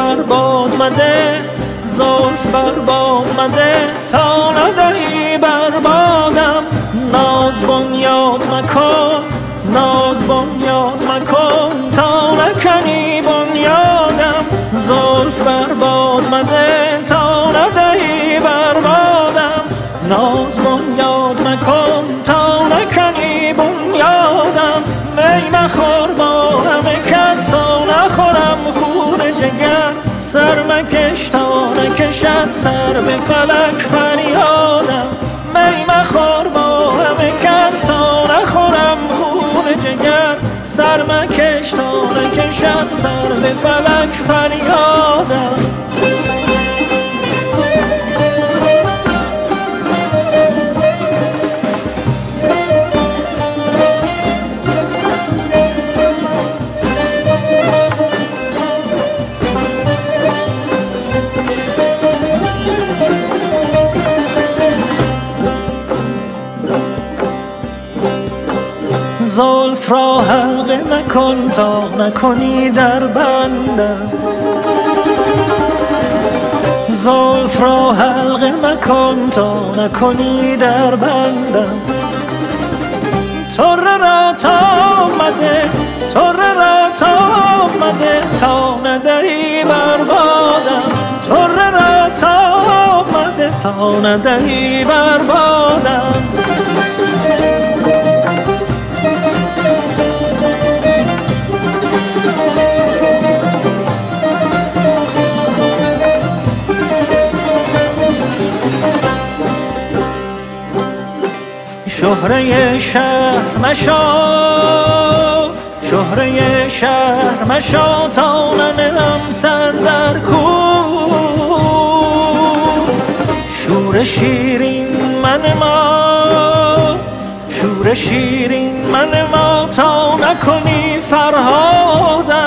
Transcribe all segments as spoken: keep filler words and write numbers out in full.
بر باد مده زلف بر باد مده تا ندهی بر بادم ناز بنیاد مکن ناز بنیاد مکن تا نکنی بنیادم زلف بر باد مده تا ندهی بر بادم ناز بنیاد مکن تا نکنی بنیادم می مخور با همه کس تا نخورم خون جگر سر مکش تا نکشد سر به فلک فریادم می مخور با همه کس تا نخورم خون جگر سر مکش تا نکشد سر به فلک فریادم زلف را حلقه مکن تا نکنی در بندم زلف را حلقه مکن تا نکنی در بندم طره را تا آمده طره را تا آمده تا ندهی بر بادم طره را تا آمده تا ندهی بر بادم شهره شهر مشا شهره شهر مشا تا ننهم سر در کوه شور شیرین من ما شور شیرین من ما تا نکنی فرهادم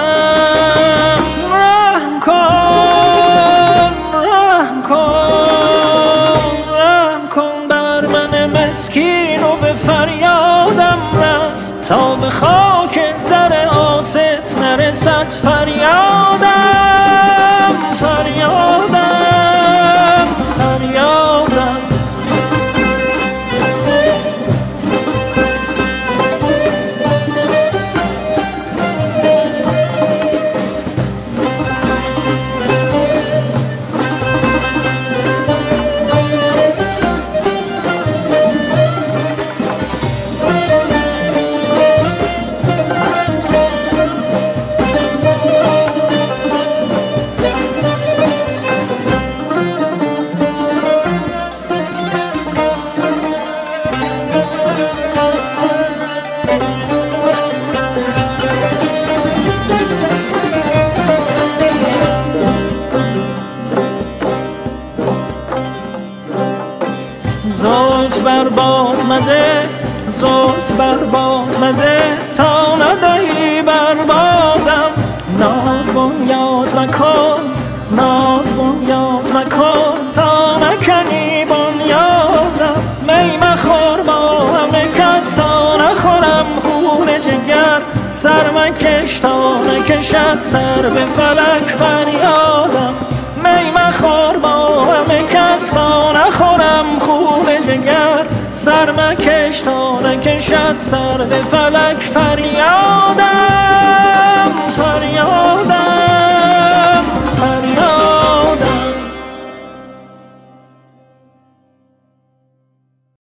رحم کن رحم کن رحم کن بر من مسکین و به فریادم رس تا به خاک در آصف نرسد فریادم فریادم فریادم زلف بر باد مده زلف بر باد مده تا ندهی بر بادم ناز بنیاد مکن ناز بنیاد مکن تا نکنی بنیادم می مخور با همه کس تا نخورم خون جگر سر مکش تا نکشد سر به فلک فریادم می مخور با همه کس تا نخورم خون جگر سر مکش تا نکشد سر به فلک فریاد